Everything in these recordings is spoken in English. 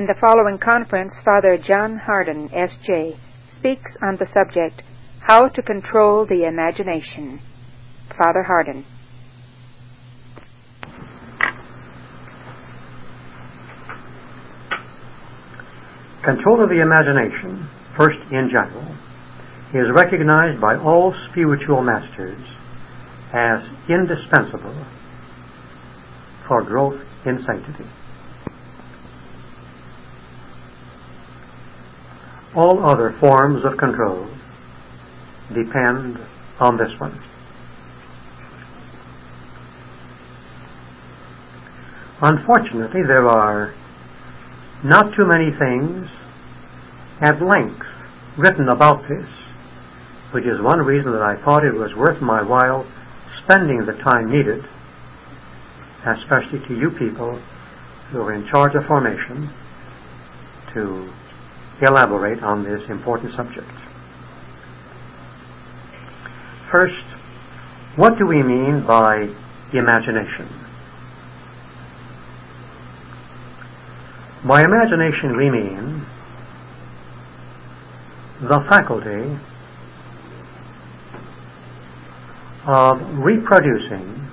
In the following conference, Father John Hardin, S.J., speaks on the subject, How to Control the Imagination. Father Hardin. Control of the imagination, first in general, is recognized by all spiritual masters as indispensable for growth in sanctity. All other forms of control depend on this one. Unfortunately, there are not too many things at length written about this, which is one reason that I thought it was worth my while spending the time needed, especially to you people who are in charge of formation, to elaborate on this important subject. First, what do we mean by imagination? By imagination we mean the faculty of reproducing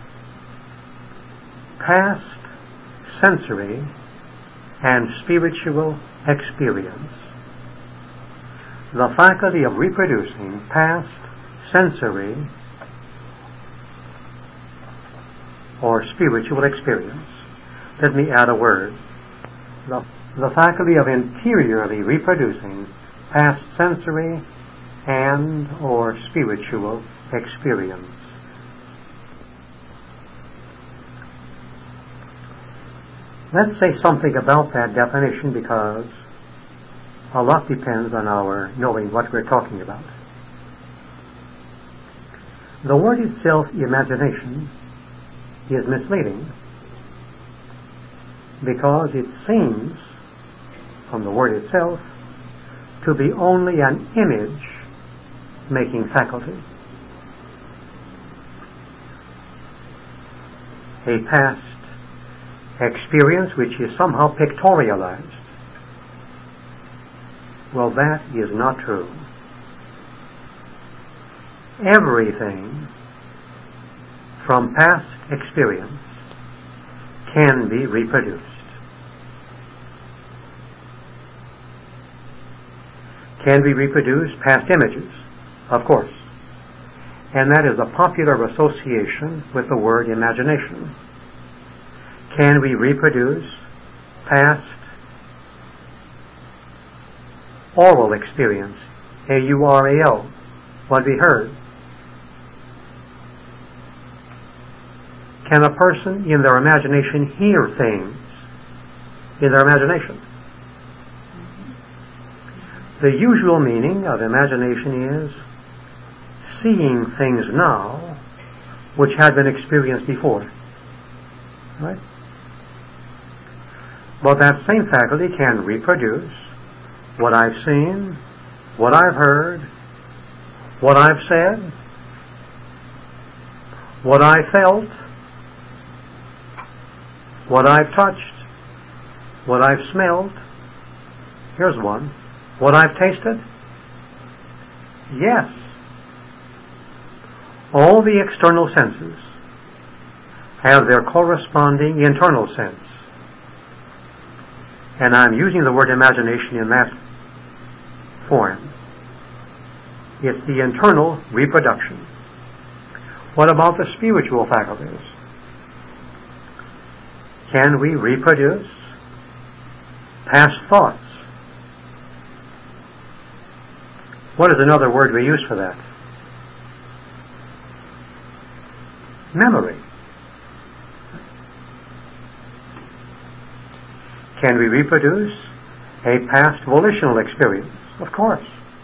past sensory and spiritual experience. The faculty of reproducing past sensory or spiritual experience. Let me add a word. The faculty of interiorly reproducing past sensory and or spiritual experience. Let's say something about that definition because a lot depends on our knowing what we're talking about. The word itself, imagination, is misleading because it seems, from the word itself, to be only an image-making faculty. A past experience which is somehow pictorialized. Well, that is not true. Everything from past experience can be reproduced. Can we reproduce past images? Of course. And that is a popular association with the word imagination. Can we reproduce past oral experience? A-U-R-A-L, what we heard. Can a person in their imagination hear things in their imagination? The usual meaning of imagination is seeing things now which had been experienced before. Right? But that same faculty can reproduce what I've seen, what I've heard, what I've said, what I felt, what I've touched, what I've smelled. Here's one. What I've tasted? Yes. All the external senses have their corresponding internal sense. And I'm using the word imagination in that form. It's the internal reproduction. What about the spiritual faculties? Can we reproduce past thoughts? What is another word we use for that? Memory. Can we reproduce a past volitional experience? Of course.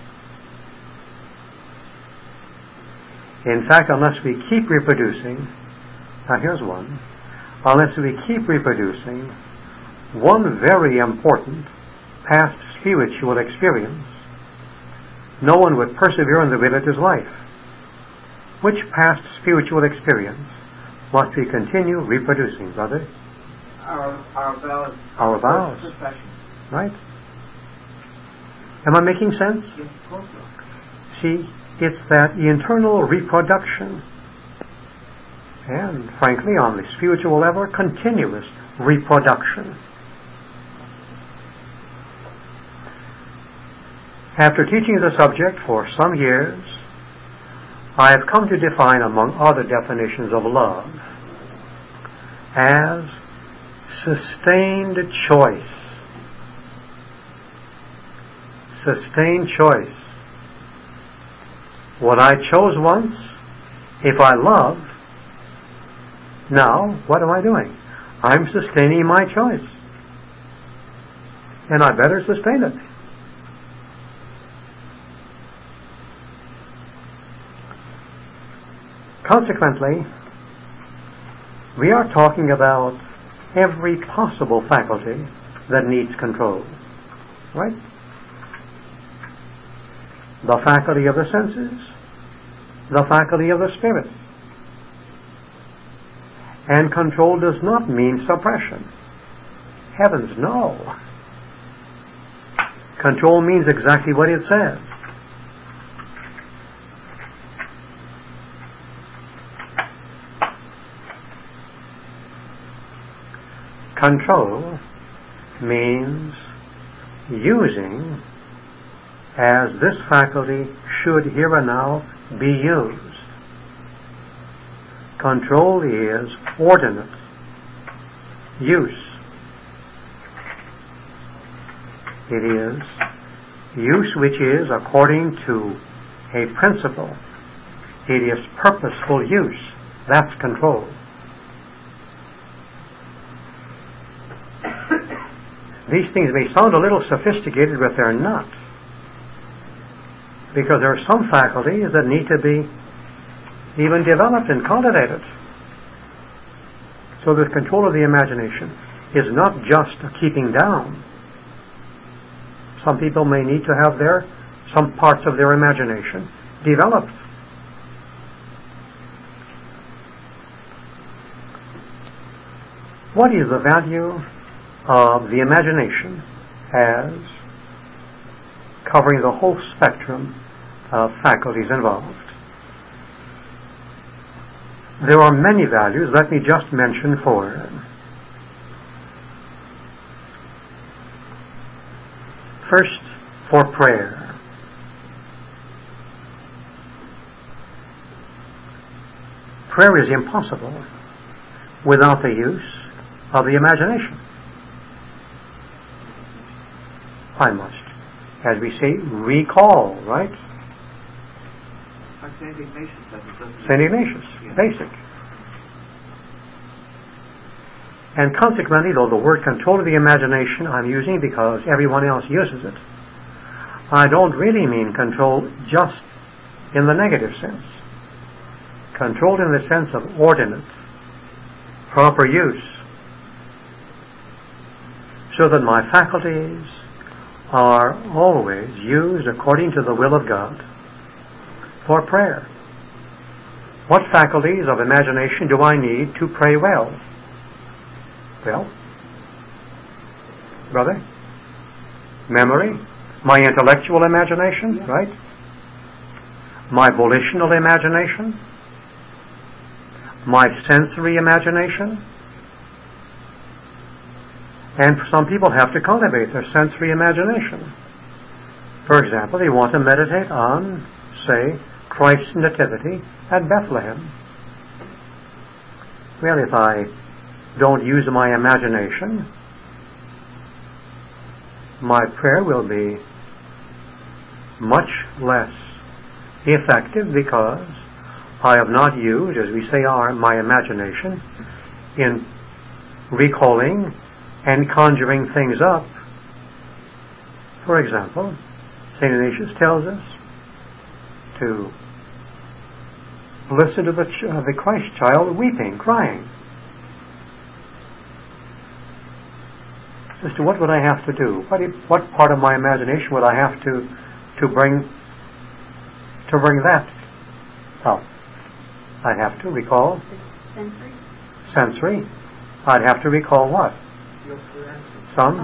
In fact, unless we keep reproducing, now here's one, unless we keep reproducing one very important past spiritual experience, no one would persevere in the religious life. Which past spiritual experience must we continue reproducing, brother? Our vows. Our vows. Profession. Right? Am I making sense? Yes, of course. See, it's that internal reproduction, and frankly, on the spiritual level, continuous reproduction. After teaching the subject for some years, I have come to define, among other definitions of love, as sustained choice. Sustained choice. What I chose once, if I love, now what am I doing? I'm sustaining my choice. And I better sustain it. Consequently, we are talking about every possible faculty that needs control. Right? The faculty of the senses, the faculty of the spirit. And control does not mean suppression. Heavens, no. Control means exactly what it says. Control means using as this faculty should here and now be used. Control is ordinate use. It is use which is according to a principle. It is purposeful use. That's control. These things may sound a little sophisticated, but they're not. Because there are some faculties that need to be even developed and cultivated. So the control of the imagination is not just a keeping down. Some people may need to have some parts of their imagination developed. What is the value of the imagination as covering the whole spectrum of faculties involved? There are many values. Let me just mention 4. First, for prayer. Prayer is impossible without the use of the imagination. I must, as we say, recall, right? St. Ignatius says it. St. Ignatius, basic. And consequently, though the word control of the imagination I'm using because everyone else uses it, I don't really mean control just in the negative sense. Controlled in the sense of ordinate, proper use, so that my faculties are always used according to the will of God for prayer. What faculties of imagination do I need to pray well? Well, brother, memory, my intellectual imagination, right? My volitional imagination, my sensory imagination. And some people have to cultivate their sensory imagination. For example, they want to meditate on, say, Christ's nativity at Bethlehem. Well, if I don't use my imagination, my prayer will be much less effective because I have not used, as we say, my imagination in recalling and conjuring things up. For example, St. Ignatius tells us to listen to the Christ child weeping, crying. As to what would I have to do? What part of my imagination would I have to bring that up? I have to recall sensory, I'd have to recall what? Some?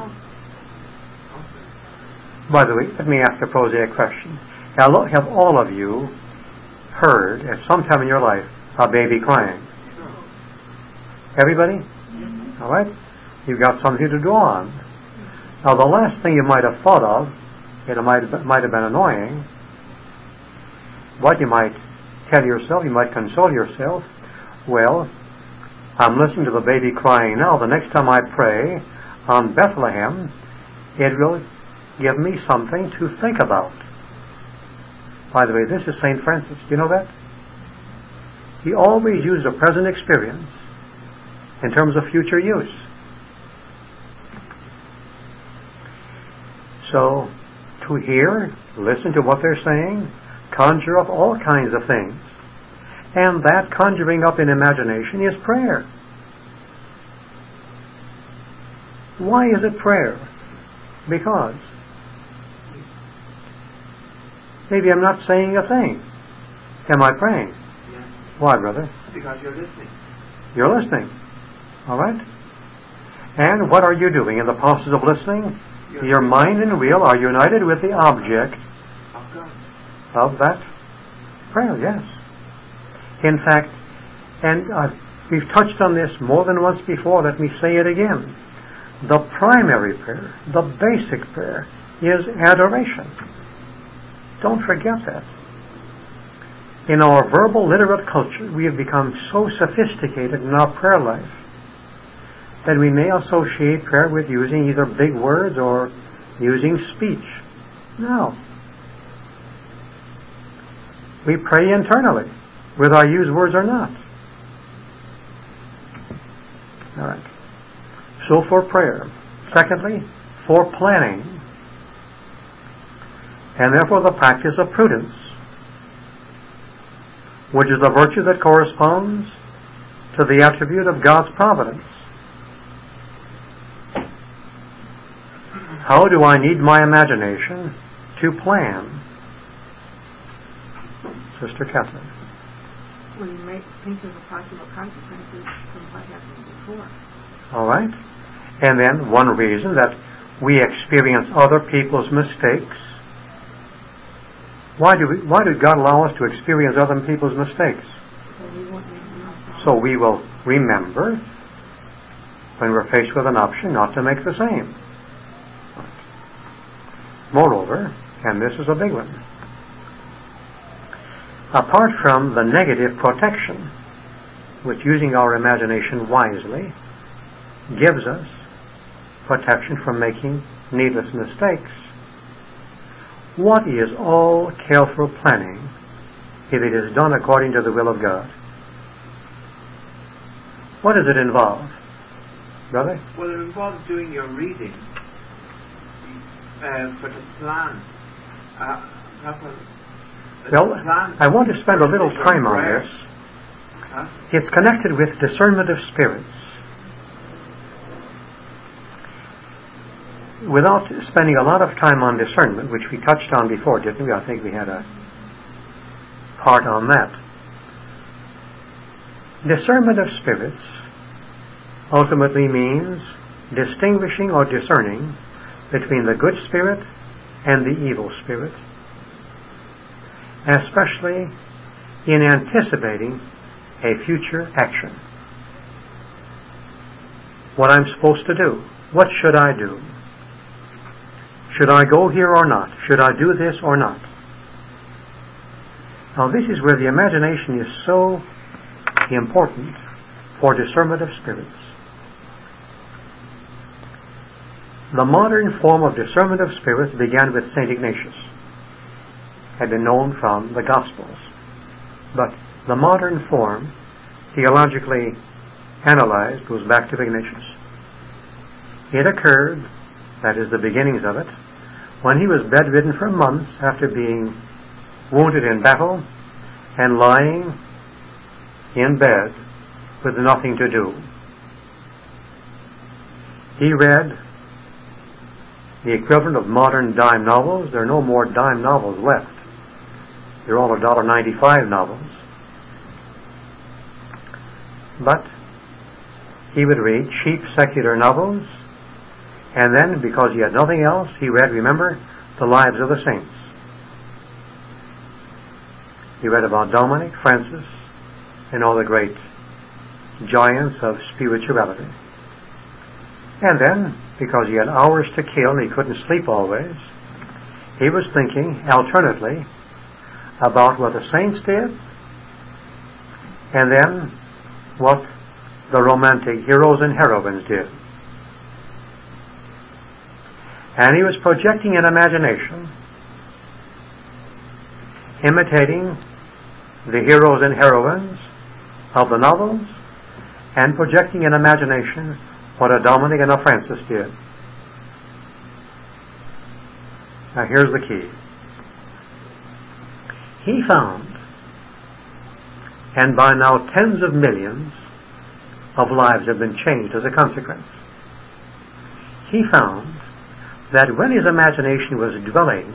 By the way, let me ask a prosaic question. Have all of you heard at some time in your life a baby crying? Everybody? All right? You've got something to draw on. Now, the last thing you might have thought of, it might have been annoying, what you might tell yourself, you might console yourself, well, I'm listening to the baby crying now. The next time I pray on Bethlehem, it will give me something to think about. By the way, this is St. Francis. Do you know that? He always used a present experience in terms of future use. So, to hear, listen to what they're saying, conjure up all kinds of things. And that conjuring up in imagination is prayer. Why is it prayer? Because maybe I'm not saying a thing. Am I praying? Yes. Why, brother? Because you're listening. You're listening. All right? And what are you doing in the process of listening? Your mind and will are united with the object of that prayer, yes. In fact, and we've touched on this more than once before, let me say it again. The primary prayer, the basic prayer, is adoration. Don't forget that. In our verbal literate culture, we have become so sophisticated in our prayer life that we may associate prayer with using either big words or using speech. No. We pray internally, whether I use words or not. All right. So for prayer. Secondly, for planning. And therefore the practice of prudence, which is the virtue that corresponds to the attribute of God's providence. How do I need my imagination to plan? Sister Catherine. Well, you might think of the possible consequences from what happened before. All right. And then one reason that we experience other people's mistakes. Why did God allow us to experience other people's mistakes? So we will remember when we're faced with an option not to make the same. Moreover, and this is a big one, apart from the negative protection, which using our imagination wisely gives us protection from making needless mistakes, what is all careful planning if it is done according to the will of God? What does it involve, brother? Well, it involves doing your reading. For the plan. Well, I want to spend a little time on this. It's connected with discernment of spirits. Without spending a lot of time on discernment, which we touched on before, didn't we? I think we had a part on that. Discernment of spirits ultimately means distinguishing or discerning between the good spirit and the evil spirit, especially in anticipating a future action. What I'm supposed to do. What should I do? Should I go here or not? Should I do this or not? Now this is where the imagination is so important for discernment of spirits. The modern form of discernment of spirits began with St. Ignatius. Had been known from the Gospels. But the modern form, theologically analyzed, goes back to Ignatius. It occurred, that is the beginnings of it, when he was bedridden for months after being wounded in battle and lying in bed with nothing to do. He read the equivalent of modern dime novels. There are no more dime novels left. They're all $1.95 novels. But he would read cheap secular novels, and then, because he had nothing else, he read, remember, the lives of the saints. He read about Dominic, Francis, and all the great giants of spirituality. And then, because he had hours to kill and he couldn't sleep always, he was thinking alternately about what the saints did and then what the romantic heroes and heroines did. And he was projecting an imagination, imitating the heroes and heroines of the novels, and projecting in imagination what a Dominic and a Francis did. Now here's the key. He found, and by now tens of millions of lives have been changed as a consequence, he found that when his imagination was dwelling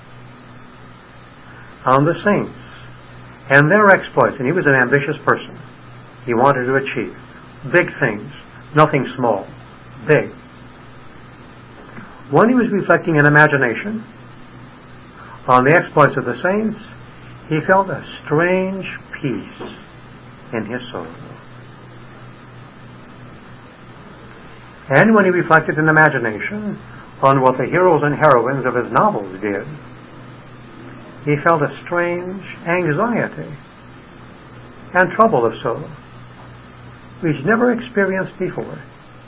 on the saints and their exploits, and he was an ambitious person, he wanted to achieve big things, nothing small, big. When he was reflecting in imagination on the exploits of the saints, he felt a strange peace in his soul. And when he reflected in imagination on what the heroes and heroines of his novels did, he felt a strange anxiety and trouble of soul which he never experienced before.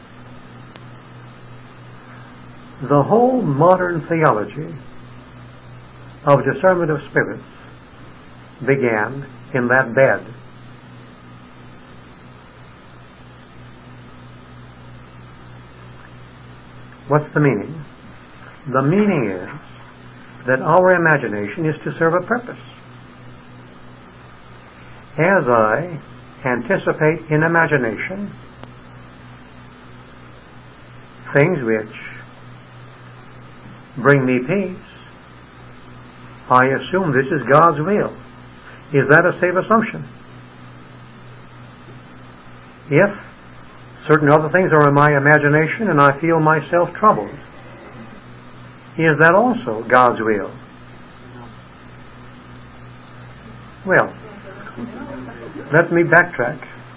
The whole modern theology of discernment of spirits began in that bed. What's the meaning? The meaning is that our imagination is to serve a purpose. As I anticipate in imagination things which bring me peace, I assume this is God's will. Is that a safe assumption? If certain other things are in my imagination and I feel myself troubled, is that also God's will? Well, let me backtrack.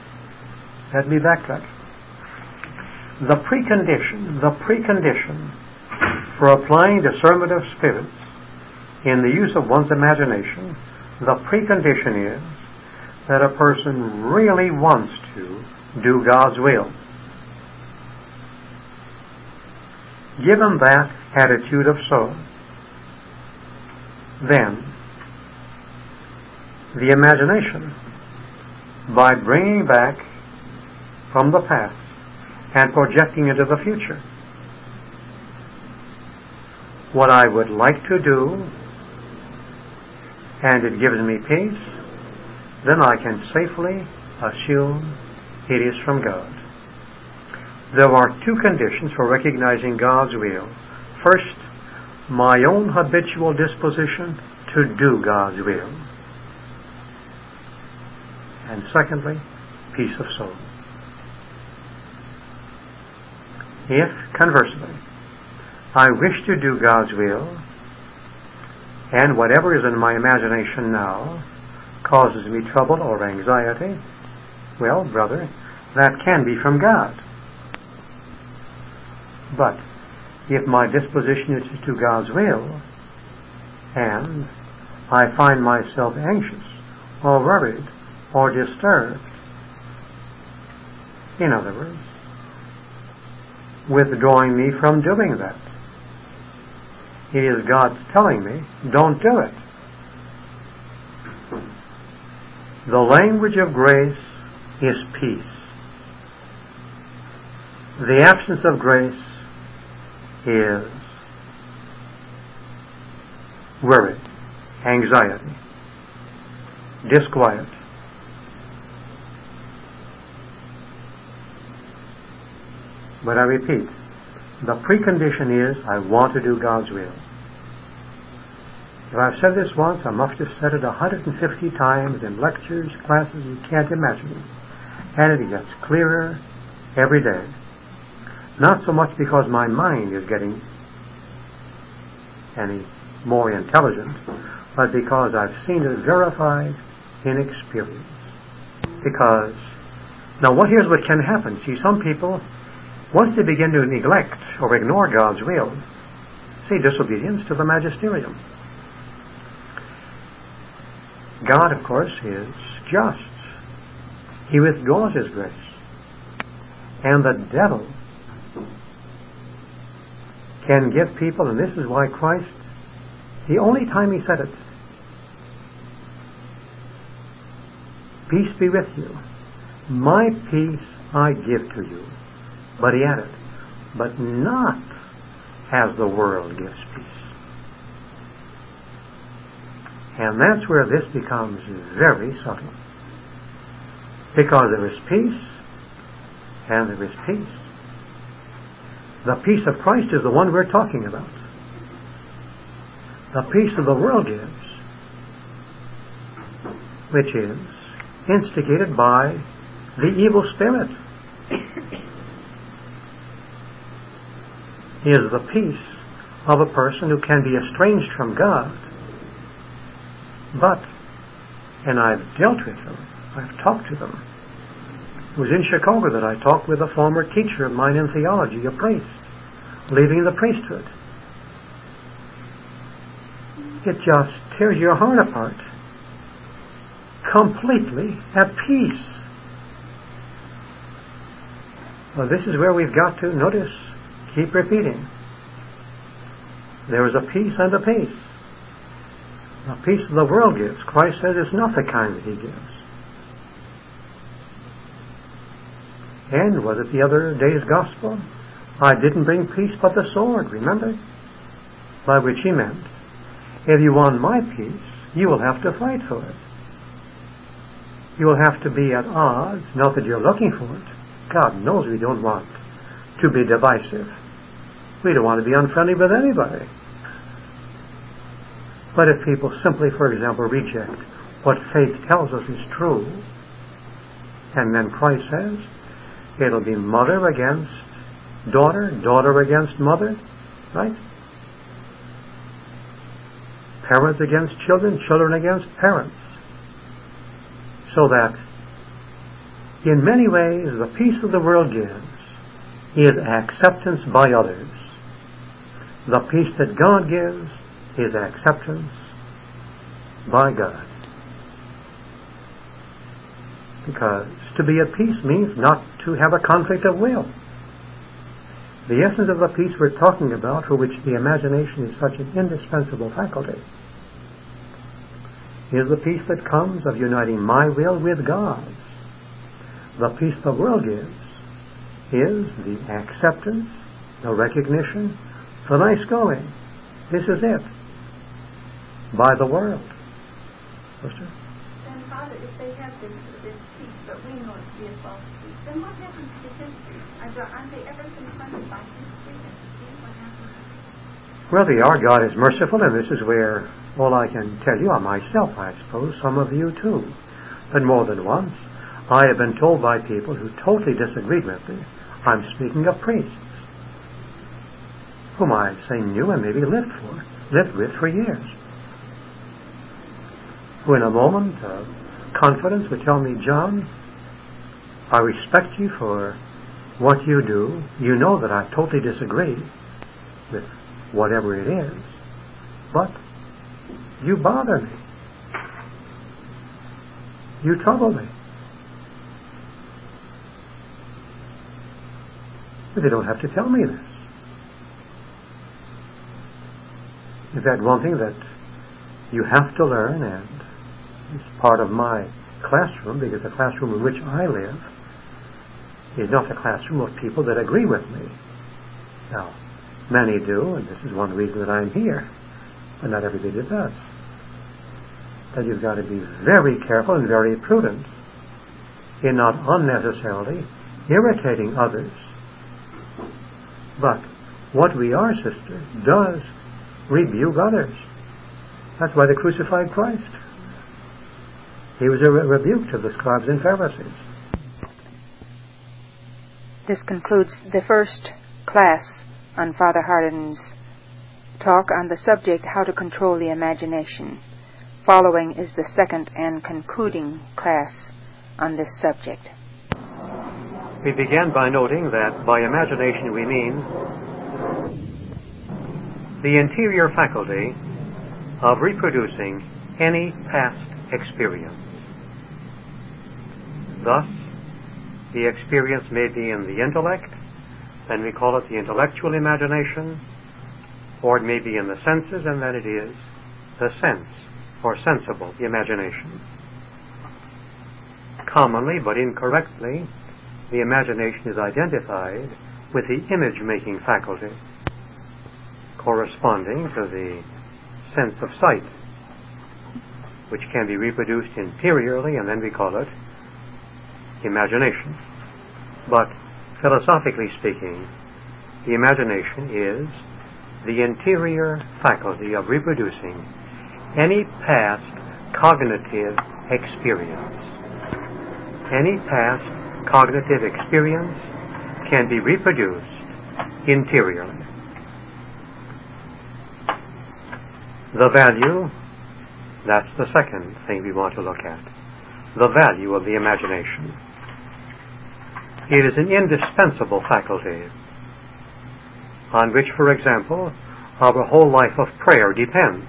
The precondition for applying discernment of spirits in the use of one's imagination, the precondition is that a person really wants to do God's will. Given that attitude of soul, then the imagination, by bringing back from the past and projecting into the future what I would like to do, and it gives me peace, then I can safely assume it is from God. There are two conditions for recognizing God's will. First, my own habitual disposition to do God's will. And secondly, peace of soul. If, conversely, I wish to do God's will, and whatever is in my imagination now causes me trouble or anxiety, well, brother, that can be from God. But if my disposition is to do God's will, and I find myself anxious or worried or disturbed, in other words, withdrawing me from doing that, it is God telling me, don't do it. The language of grace is peace. The absence of grace is worry, anxiety, disquiet. But I repeat, the precondition is I want to do God's will. If I've said this once, I must have said it 150 times in lectures, classes, you can't imagine. And it gets clearer every day. Not so much because my mind is getting any more intelligent, but because I've seen it verified in experience. Because, here's what can happen. See, some people, once they begin to neglect or ignore God's will, see, disobedience to the magisterium. God, of course, is just. He withdraws His grace. And the devil can give people, and this is why Christ, the only time He said it, peace be with you. My peace I give to you. But He added, but not as the world gives peace. And that's where this becomes very subtle. Because there is peace, and there is peace. The peace of Christ is the one we're talking about. The peace of the world gives, which is instigated by the evil spirit, is the peace of a person who can be estranged from God. But, and I've dealt with them, I've talked to them. It was in Chicago that I talked with a former teacher of mine in theology, a priest, leaving the priesthood. It just tears your heart apart. Completely at peace. Well, this is where we've got to, notice, keep repeating. There is a peace and a peace. The peace the world gives, Christ says, is not the kind that He gives. And was it the other day's gospel? I didn't bring peace but the sword, remember? By which He meant, if you want my peace, you will have to fight for it. You will have to be at odds, not that you're looking for it. God knows we don't want to be divisive. We don't want to be unfriendly with anybody. But if people simply, for example, reject what faith tells us is true, and then Christ says, it'll be mother against daughter, daughter against mother, right? Parents against children, children against parents. So that, in many ways, the peace of the world gives is acceptance by others. The peace that God gives is acceptance by God. Because to be at peace means not to have a conflict of will. The essence of the peace we're talking about, for which the imagination is such an indispensable faculty, is the peace that comes of uniting my will with God's. The peace the world gives is the acceptance, the recognition, the nice going. This is it. By the world. Sister? Then, Father, if they have this peace, but we know it to be a false peace, then what happens to history? Aren't they ever confronted by history and to see what happens? Well, they are. God is merciful, and this is where all I can tell you, myself, I suppose, some of you too, but more than once, I have been told by people who totally disagreed with me, I'm speaking of priests, whom I say knew and maybe lived with for years, who in a moment of confidence would tell me, John, I respect you for what you do. You know that I totally disagree with whatever it is, but you bother me. You trouble me. But they don't have to tell me this. In fact, one thing that you have to learn, and it's part of my classroom, because the classroom in which I live is not the classroom of people that agree with me. Now, many do, and this is one reason that I'm here, but not everybody does. That you've got to be very careful and very prudent in not unnecessarily irritating others. But what we are, sister, does rebuke others. That's why they crucified Christ. He was a rebuke to the scribes and Pharisees. This concludes the first class on Father Hardin's talk on the subject, How to Control the Imagination. Following is the second and concluding class on this subject. We began by noting that by imagination we mean the interior faculty of reproducing any past experience. Thus, the experience may be in the intellect, then we call it the intellectual imagination, or it may be in the senses, and then it is the sense, or sensible imagination. Commonly, but incorrectly, the imagination is identified with the image-making faculty, corresponding to the sense of sight, which can be reproduced interiorly, and then we call it imagination. But philosophically speaking, the imagination is the interior faculty of reproducing any past cognitive experience. Any past cognitive experience can be reproduced interiorly. The value, that's the second thing we want to look at. The value of the imagination. It is an indispensable faculty on which, for example, our whole life of prayer depends.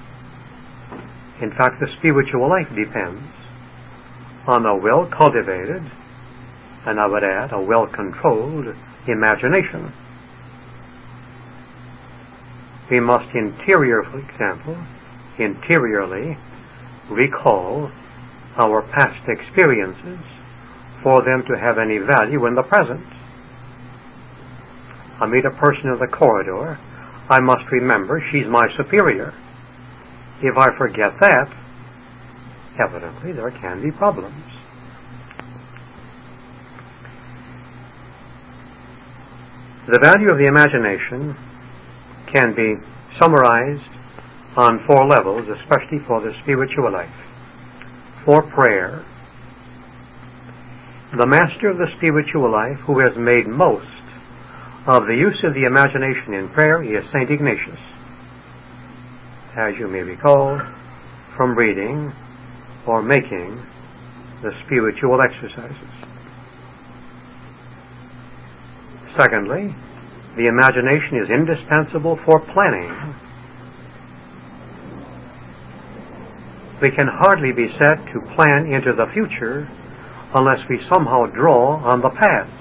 In fact, the spiritual life depends on a well-cultivated, and I would add, a well-controlled imagination. We must for example, interiorly recall our past experiences for them to have any value in the present. I meet a person in the corridor, I must remember she's my superior. If I forget that, evidently there can be problems. The value of the imagination can be summarized on 4 levels, especially for the spiritual life. For prayer, the master of the spiritual life who has made most of the use of the imagination in prayer is St. Ignatius, as you may recall from reading or making the spiritual exercises. Secondly, the imagination is indispensable for planning. We can hardly be said to plan into the future unless we somehow draw on the past.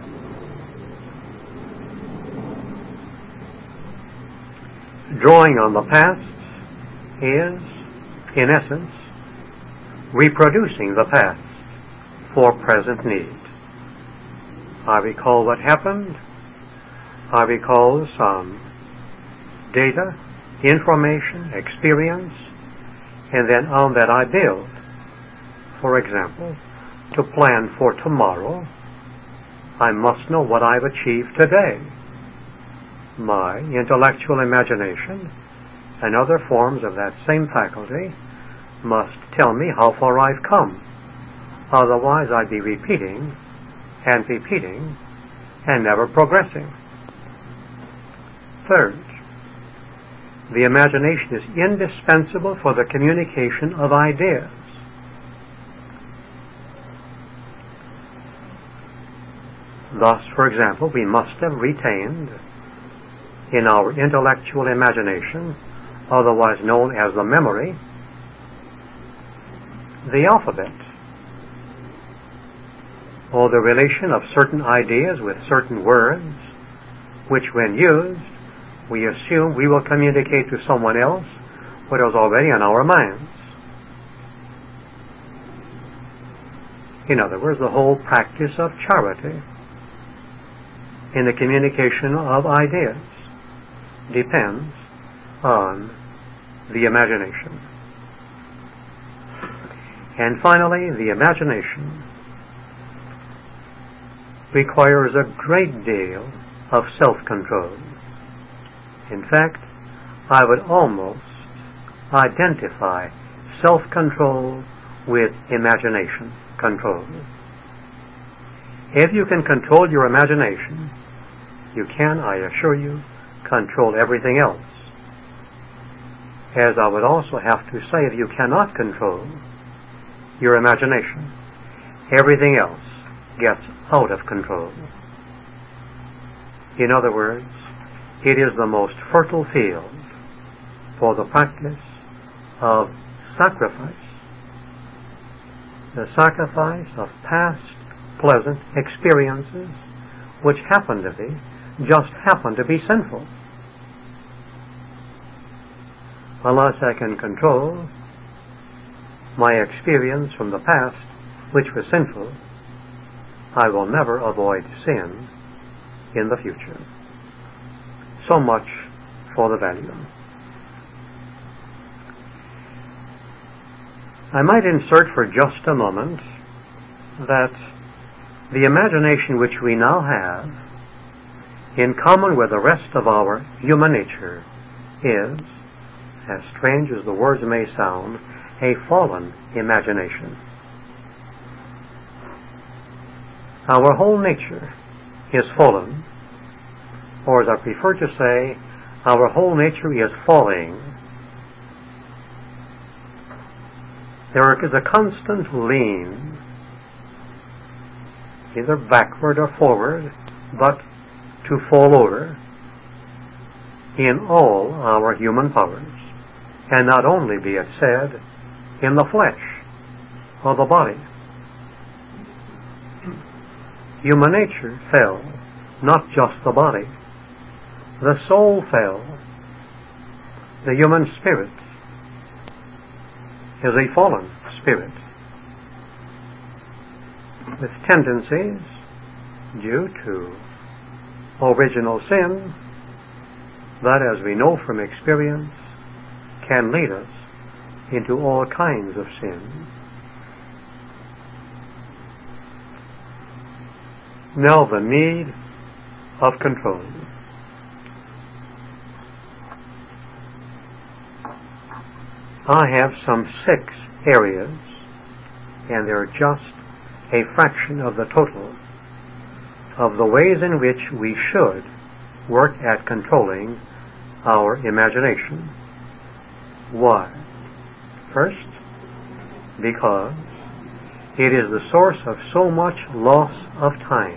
Drawing on the past is, in essence, reproducing the past for present need. I recall what happened. I recall some data, information, experience, and then on that I build. For example, to plan for tomorrow, I must know what I've achieved today. My intellectual imagination and other forms of that same faculty must tell me how far I've come. Otherwise, I'd be repeating and never progressing. Third, the imagination is indispensable for the communication of ideas. Thus, for example, we must have retained in our intellectual imagination, otherwise known as the memory, the alphabet, or the relation of certain ideas with certain words, which when used, we assume we will communicate to someone else what is already in our minds. In other words, the whole practice of charity in the communication of ideas depends on the imagination. And finally, the imagination requires a great deal of self-control. In fact, I would almost identify self-control with imagination control. If you can control your imagination, you can, I assure you, control everything else. As I would also have to say, if you cannot control your imagination, everything else gets out of control. In other words, it is the most fertile field for the practice of sacrifice. The sacrifice of past pleasant experiences which just happen to be sinful. Unless I can control my experience from the past, which was sinful, I will never avoid sin in the future. So much for the value. I might insert for just a moment that the imagination which we now have, in common with the rest of our human nature, is, as strange as the words may sound, a fallen imagination. Our whole nature is fallen, or as I prefer to say, our whole nature is falling. There is a constant lean, either backward or forward, but to fall over in all our human powers, and not only, be it said, in the flesh or the body. Human nature fell, not just the body. The soul fell. The human spirit is a fallen spirit with tendencies due to original sin that, as we know from experience, can lead us into all kinds of sin. Now the need of control. I have some 6 areas, and they're just a fraction of the total, of the ways in which we should work at controlling our imagination. Why? First, because it is the source of so much loss of time.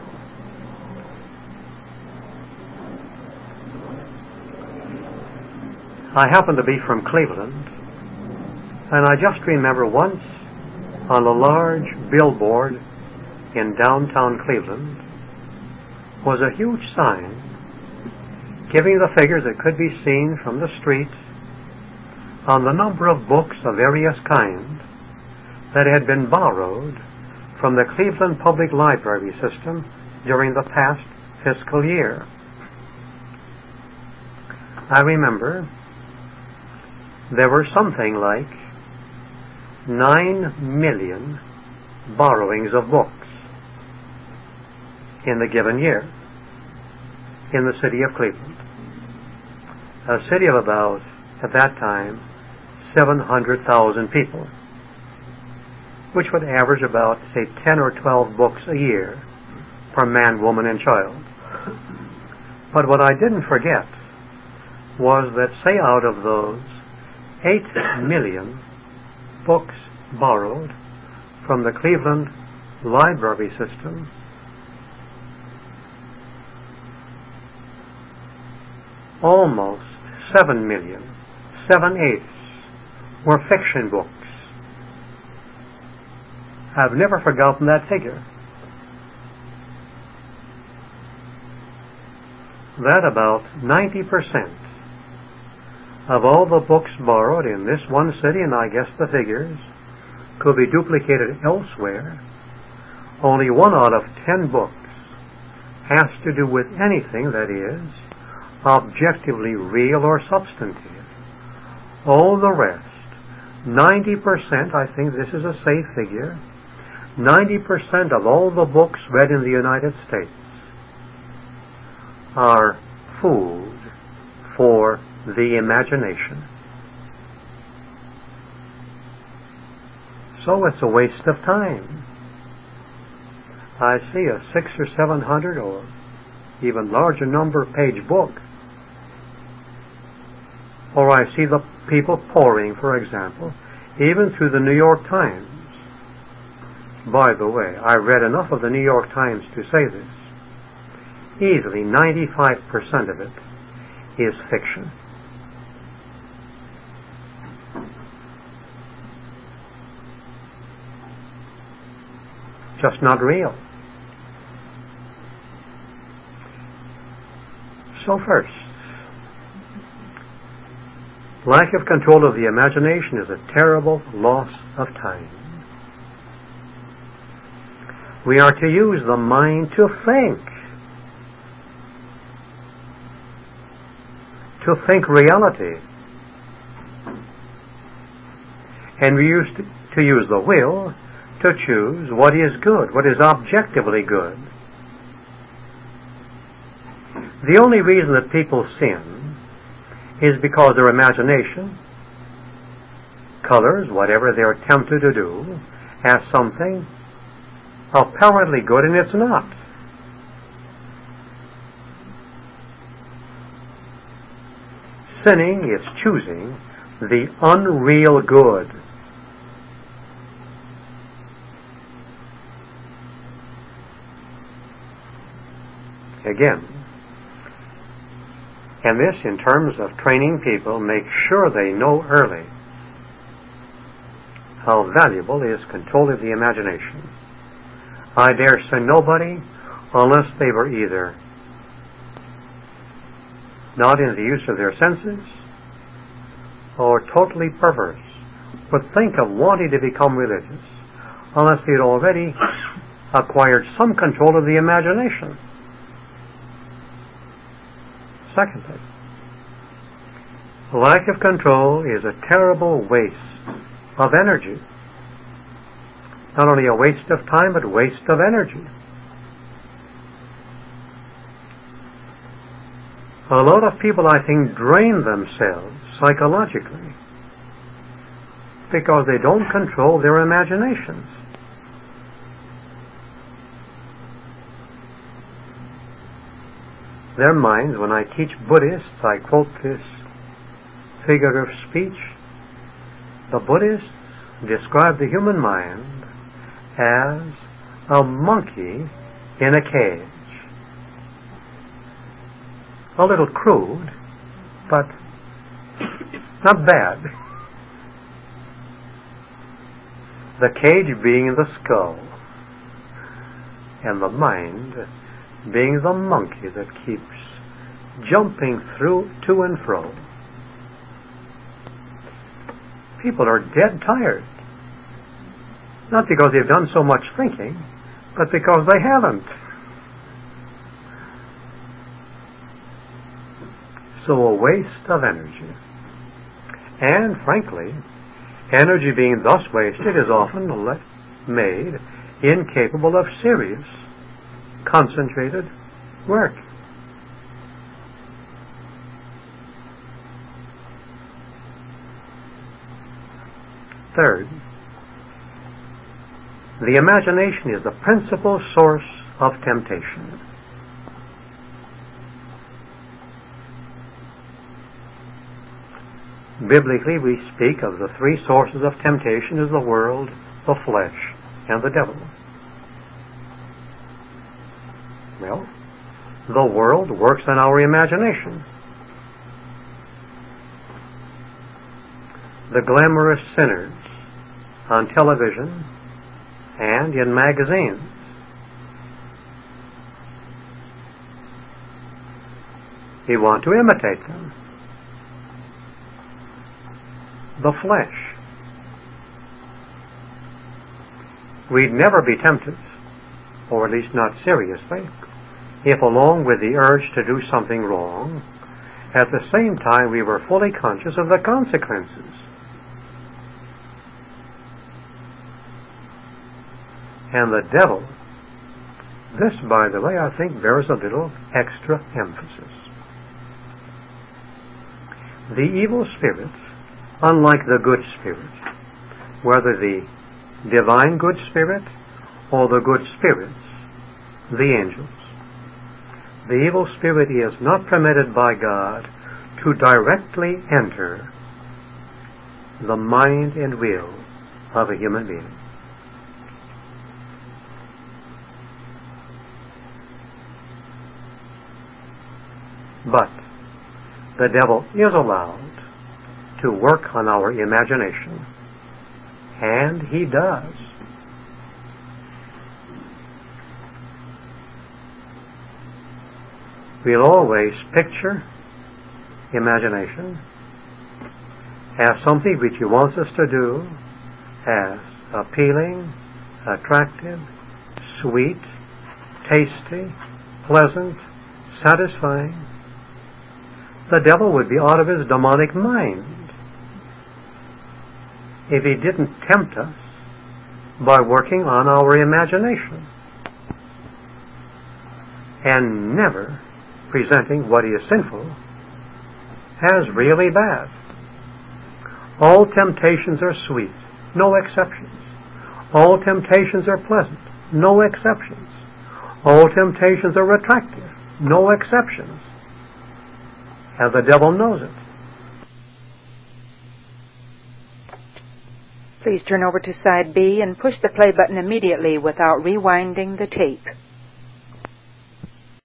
I happen to be from Cleveland, and I just remember once on a large billboard in downtown Cleveland was a huge sign giving the figures that could be seen from the street on the number of books of various kinds that had been borrowed from the Cleveland Public Library system during the past fiscal year. I remember there were something like 9 million borrowings of books in the given year in the city of Cleveland, a city of about, at that time, 700,000 people, which would average about, say, 10 or 12 books a year per man, woman, and child. But what I didn't forget was that, say, out of those 8 million books borrowed from the Cleveland library system, almost 7 million, 7/8, were fiction books. I've never forgotten that figure. That about 90% of all the books borrowed in this one city, and I guess the figures could be duplicated elsewhere, only 1 out of 10 books has to do with anything that is objectively real or substantive. All the rest, 90%, I think this is a safe figure, 90% of all the books read in the United States are food for the imagination. So it's a waste of time. I see a 600 or 700 or even larger number page book, or I see the people pouring, for example, even through the New York Times. By the way, I read enough of the New York Times to say this. Easily 95% of it is fiction. Just not real. So first, lack of control of the imagination is a terrible loss of time. We are to use the mind to think reality. And we used to use the will to choose what is good, what is objectively good. The only reason that people sin is because their imagination colors whatever they're tempted to do as something apparently good, and it's not. Sinning is choosing the unreal good. Again, and this, in terms of training people, make sure they know early how valuable is control of the imagination. I dare say nobody, unless they were either not in the use of their senses or totally perverse, would think of wanting to become religious unless they had already acquired some control of the imagination. Secondly, lack of control is a terrible waste of energy. Not only a waste of time, but waste of energy. A lot of people, I think, drain themselves psychologically because they don't control their imaginations. Their minds, when I teach Buddhists, I quote this figure of speech. The Buddhists describe the human mind as a monkey in a cage. A little crude, but not bad. The cage being the skull, and the mind being the monkey that keeps jumping through to and fro. People are dead tired. Not because they've done so much thinking, but because they haven't. So a waste of energy. And frankly, energy being thus wasted is often made incapable of serious, concentrated work. Third, the imagination is the principal source of temptation. Biblically, we speak of the three sources of temptation as the world, the flesh, and the devil. Well, the world works on our imagination. The glamorous sinners on television and in magazines. We want to imitate them. The flesh. We'd never be tempted, or at least not seriously, if along with the urge to do something wrong, at the same time we were fully conscious of the consequences. And the devil, this, by the way, I think bears a little extra emphasis. The evil spirits, unlike the good spirit, whether the divine good spirit or the good spirits the angels. The evil spirit is not permitted by God to directly enter the mind and will of a human being. But the devil is allowed to work on our imagination, and he does. We'll always picture imagination as something which he wants us to do as appealing, attractive, sweet, tasty, pleasant, satisfying. The devil would be out of his demonic mind if he didn't tempt us by working on our imagination and never presenting what is sinful as really bad. All temptations are sweet, no exceptions. All temptations are pleasant, no exceptions. All temptations are attractive, no exceptions. And the devil knows it. Please turn over to side B and push the play button immediately without rewinding the tape.